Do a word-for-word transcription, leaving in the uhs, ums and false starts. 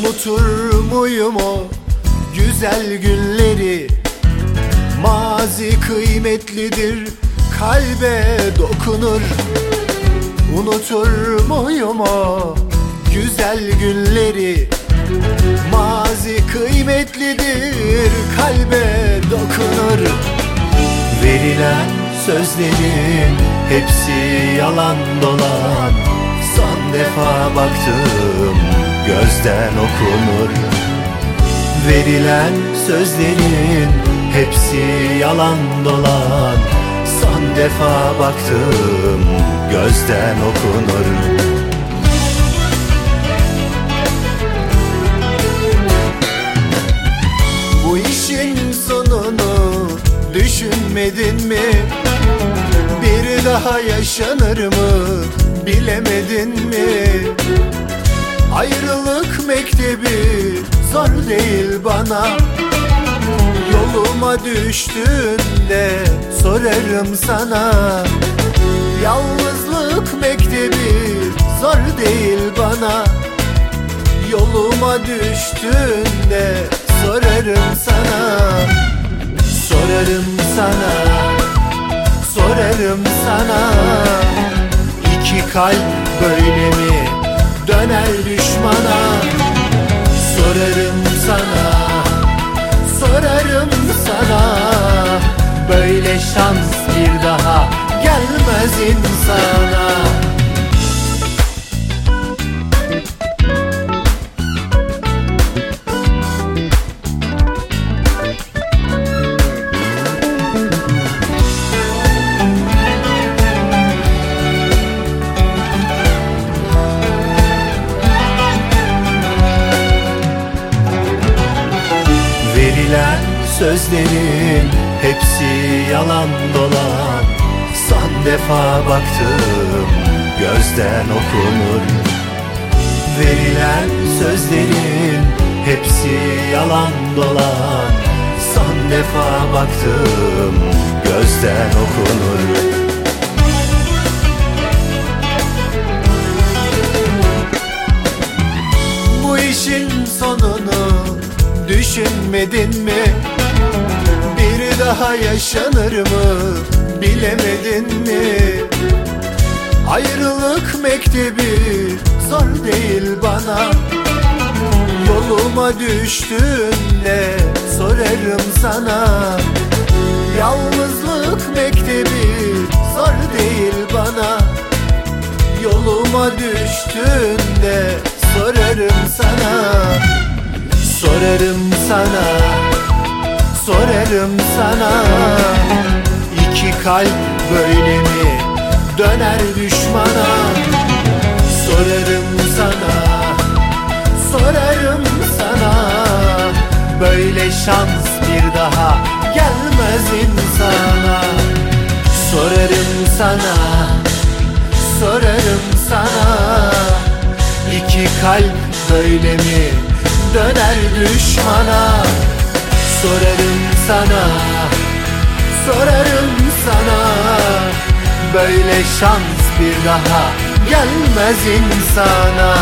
Unutur muyum o güzel günleri? Mazi kıymetlidir, kalbe dokunur. Unutur muyum o güzel günleri? Mazi kıymetlidir, kalbe dokunur. Verilen sözlerin hepsi yalan dolan. Son defa baktım, gözden okunur. Verilen sözlerin hepsi yalan dolan. Son defa baktım, gözden okunur. Bu işin sonunu düşünmedin mi? Bir daha yaşanır mı bilemedin mi? Ayrılık mektebi zor değil bana. Yoluma düştüğünde sorarım sana. Yalnızlık mektebi zor değil bana. Yoluma düştüğünde sorarım sana. Sorarım sana, sorarım sana. İki kalp böyle mi döner düşmana? Sorarım sana, sorarım sana. Böyle şans bir daha gelmez insana. Verilen sözlerin hepsi yalan dolan. Son defa baktım, gözden okunur. Verilen sözlerin hepsi yalan dolan. Son defa baktım, gözden okunur. Bu işin sonunu düşünmedin mi? Bir daha yaşanır mı bilemedin mi? Ayrılık mektebi zor değil bana. Yoluma düştüğünde sorarım sana. Yalnızlık mektebi zor değil bana. Yoluma düştüğünde sorarım sana. Sorarım sana, sorarım sana. İki kalp böyle mi döner düşmana? Sorarım sana, sorarım sana. Böyle şans bir daha gelmez insana. Sorarım sana, sorarım sana. İki kalp böyle mi döner düşmana? Sorarım sana, sorarım sana. Böyle şans bir daha gelmez insana.